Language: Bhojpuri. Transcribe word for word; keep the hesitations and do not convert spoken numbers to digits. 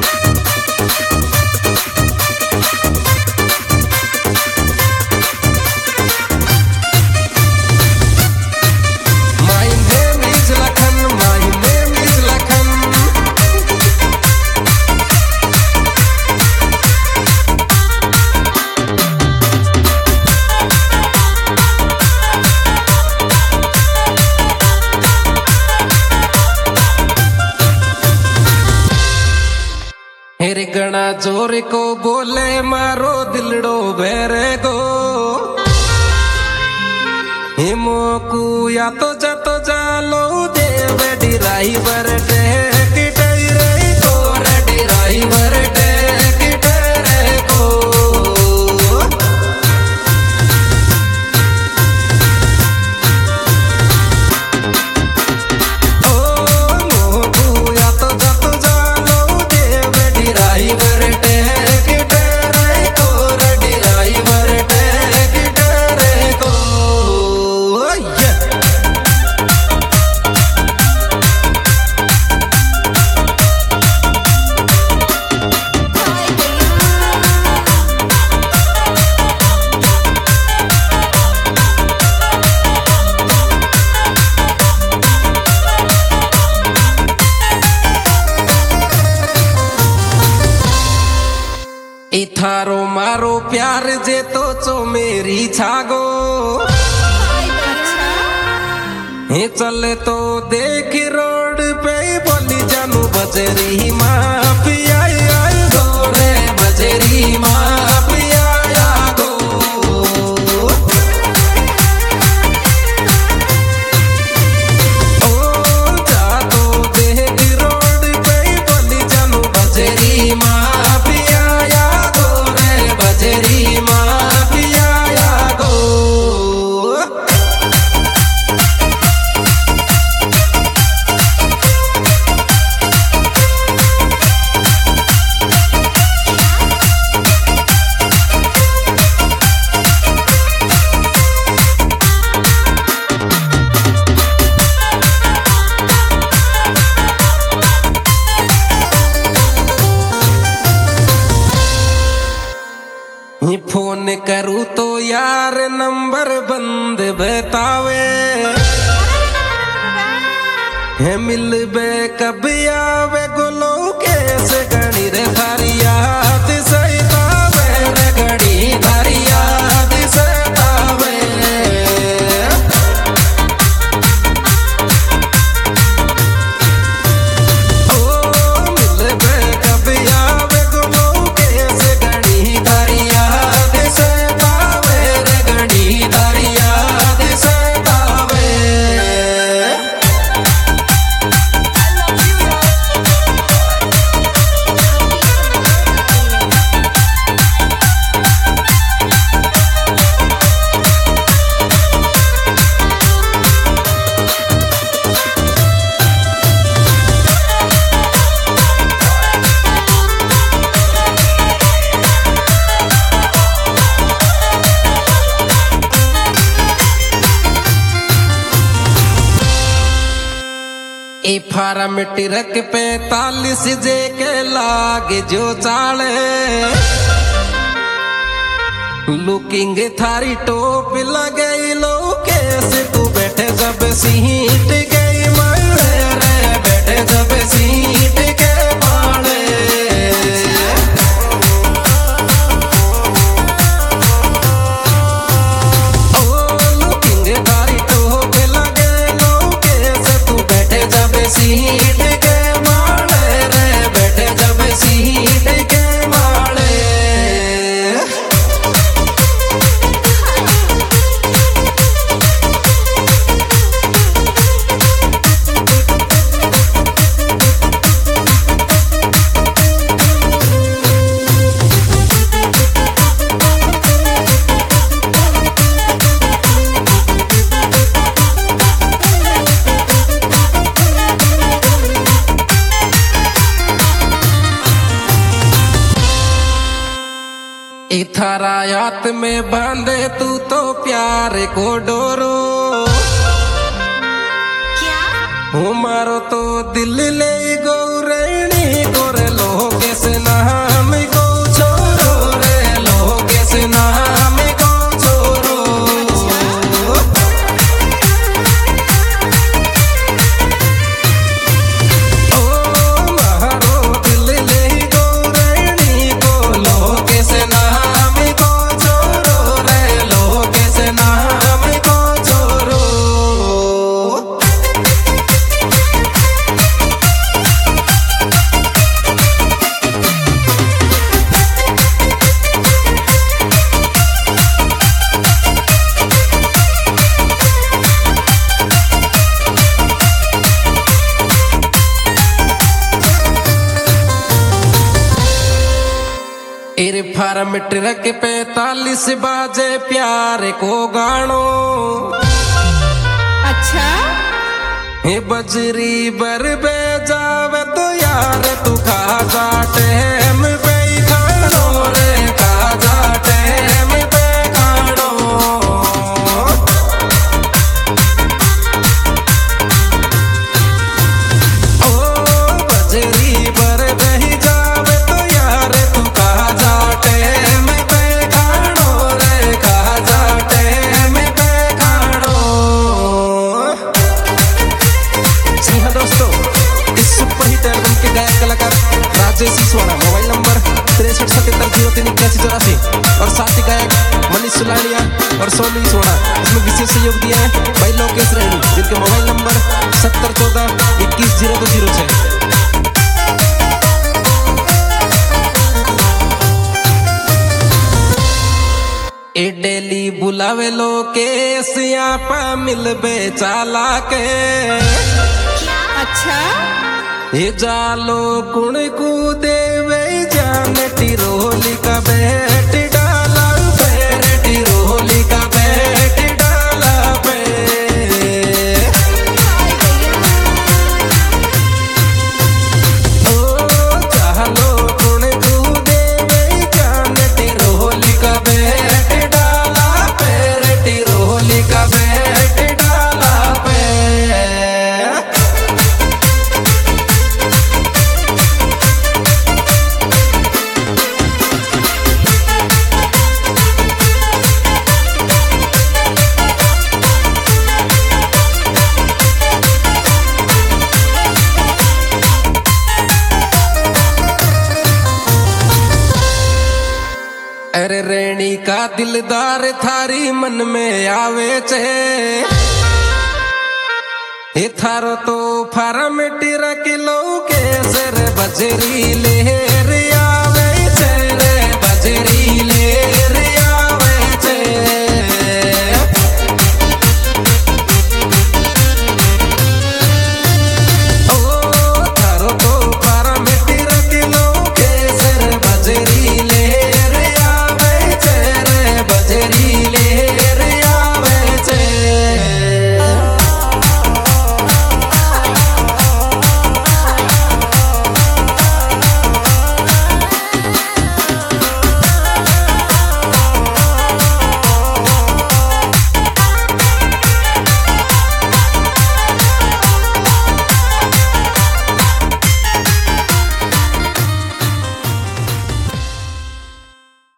हेरे गणा जोर को बोले मारो दिलड़ो बेरे गो हिमो कु या तो जा तो जालो दे बेडी राही बरटे किटई रे को रेडी राही बरटे किटरे को थारो मारो प्यार जे तो चो मेरी छागो हे चले तो देख रोड पे बोली जानू बजरी माफिया आई गोरे बजरी माफिया गो ओ जा तो देख रोड पे बोली जानू बजरी माफिया बजरी माफिया गो फोन करूँ तो यार नंबर बंद बतावे है मिलबे कब आवे गोलो कैसे गणी रे थारी याद सतावे रे गणी थारी याद सतावे ओ मिलबे कब आवे गोलो कैसे गणी थारी ए फार्म टिरक पैतालीस जे के लागे जो चाले लुकिंग थारी टोप लगे लो कैसे तू बैठे जब सीट गई मरे रे बैठे जब सीट के बाड़े सीट के माले रे बैठे जब सीट के माले थारा याद में बांधे तू तो प्यार को डोरो क्या हमारो तो दिल ले गौरणी गोरे लो के एरे फार्म ट्रक पैतालीस बाजे प्यार को गानो। अच्छा हे बजरी बर बे जावे तो यार तू खा जाटे में पे खानो रे खा जाटे में पे खानो। ओ बजरी बर बही जावे तो यार तू खा जाटे में पे खानो रे खा जाटे में पे खानो। जी हाँ दोस्तों, इस सुपरहिट एल्बम के गायक कलाकार राजेश सिसोड़ा, मोबाइल नंबर तिरसठ सतहत्तर जीरो तीन इक्यासी चौरासी, और साथी गायक मनीष सुलानिया और सोनू सोड़ा। इसमें विशेष सहयोग दिया है भाई लोकेश रेड्डी, जिनके मोबाइल नंबर सत्तर चौदह इक्कीस जीरो दो जीरो छह। ए डेली बुलावे लोकेश यहाँ पा मिलबे चाला के। अच्छा ये जालो कुण को देवे जान टिरोली का बैठ डाला पैर टिरोली का बैठ डाला पे। ओ जालो कुण को देवे जान टिरोली का बैठ डाला पैर टिरोली का बैठ डाला पे। अरे रेणी का दिलदार थारी मन में आवे छे। हे थारो तो फार्म टिरा किलो के सर बजरी ले